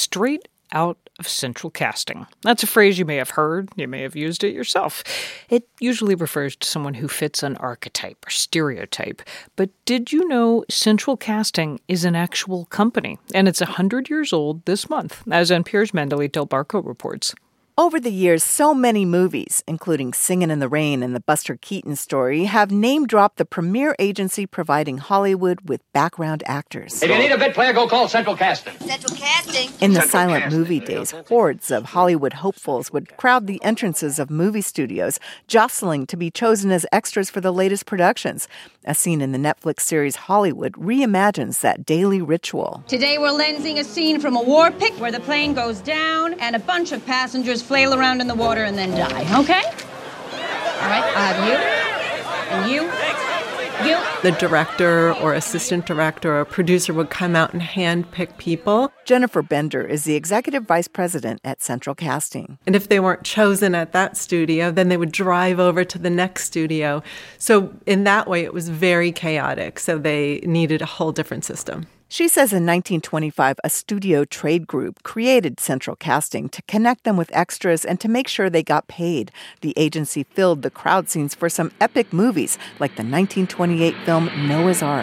straight out of central casting. That's a phrase you may have heard. You may have used it yourself. It usually refers to someone who fits an archetype or stereotype. But did you know Central Casting is an actual company? And it's 100 years old this month, as NPR's Mandalit Del Barco reports. Over the years, so many movies, including Singin' in the Rain and the Buster Keaton Story, have name-dropped the premier agency providing Hollywood with background actors. If you need a bit player, go call Central Casting. Central Casting. In the silent movie days, hordes of Hollywood hopefuls would crowd the entrances of movie studios, jostling to be chosen as extras for the latest productions. A scene in the Netflix series Hollywood reimagines that daily ritual. Today we're lensing a scene from a war pic where the plane goes down and a bunch of passengers flail around in the water and then die, okay? All right, I have you, and you. The director or assistant director or producer would come out and handpick people. Jennifer Bender is the executive vice president at Central Casting. And if they weren't chosen at that studio, then they would drive over to the next studio. So in that way, it was very chaotic. So they needed a whole different system. She says in 1925, a studio trade group created Central Casting to connect them with extras and to make sure they got paid. The agency filled the crowd scenes for some epic movies, like the 1928 film Noah's Ark.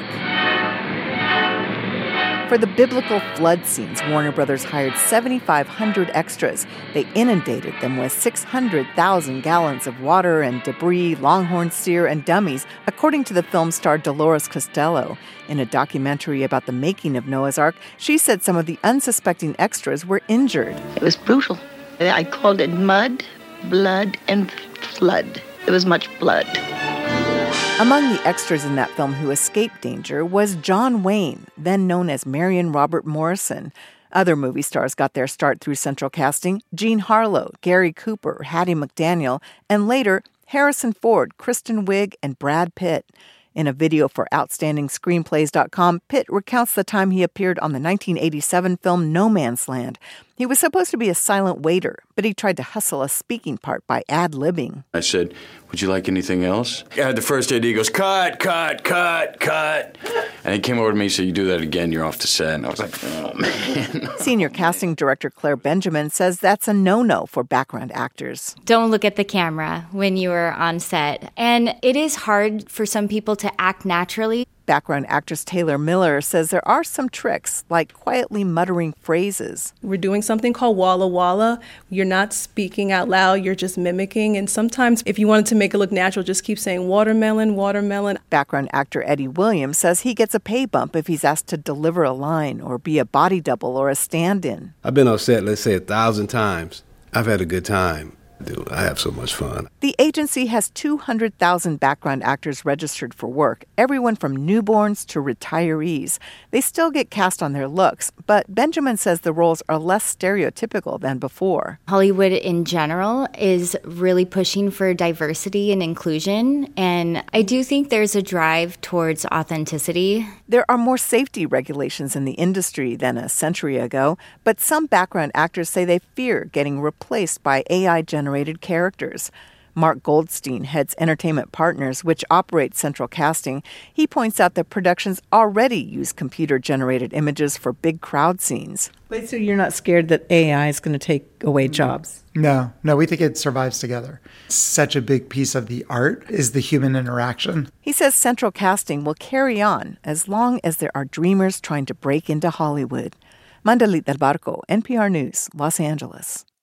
For the biblical flood scenes, Warner Brothers hired 7,500 extras. They inundated them with 600,000 gallons of water and debris, longhorn steer, and dummies, according to the film star Dolores Costello. In a documentary about the making of Noah's Ark, she said some of the unsuspecting extras were injured. It was brutal. I called it mud, blood, and flood. There was much blood. Among the extras in that film who escaped danger was John Wayne, then known as Marion Robert Morrison. Other movie stars got their start through Central Casting: Jean Harlow, Gary Cooper, Hattie McDaniel, and later Harrison Ford, Kristen Wiig, and Brad Pitt. In a video for OutstandingScreenplays.com, Pitt recounts the time he appeared on the 1987 film No Man's Land. He was supposed to be a silent waiter, but he tried to hustle a speaking part by ad-libbing. I said, "Would you like anything else?" The first AD goes, "Cut, cut, cut, cut." And he came over to me and said, "You do that again, you're off the set." And I was like, oh, man. Senior casting director Claire Benjamin says that's a no-no for background actors. Don't look at the camera when you are on set. And it is hard for some people to act naturally. Background actress Taylor Miller says there are some tricks, like quietly muttering phrases. We're doing something called Walla Walla. You're not speaking out loud, you're just mimicking. And sometimes if you wanted to make it look natural, just keep saying watermelon, watermelon. Background actor Eddie Williams says he gets a pay bump if he's asked to deliver a line or be a body double or a stand-in. I've been on set, let's say, 1,000 times. I've had a good time. Dude, I have so much fun. The agency has 200,000 background actors registered for work, everyone from newborns to retirees. They still get cast on their looks, but Benjamin says the roles are less stereotypical than before. Hollywood in general is really pushing for diversity and inclusion, and I do think there's a drive towards authenticity. There are more safety regulations in the industry than a century ago, but some background actors say they fear getting replaced by AI-generated characters. Mark Goldstein heads Entertainment Partners, which operates Central Casting. He points out that productions already use computer-generated images for big crowd scenes. Wait, so you're not scared that AI is going to take away jobs? No, we think it survives together. Such a big piece of the art is the human interaction. He says Central Casting will carry on as long as there are dreamers trying to break into Hollywood. Mandalit Del Barco, NPR News, Los Angeles.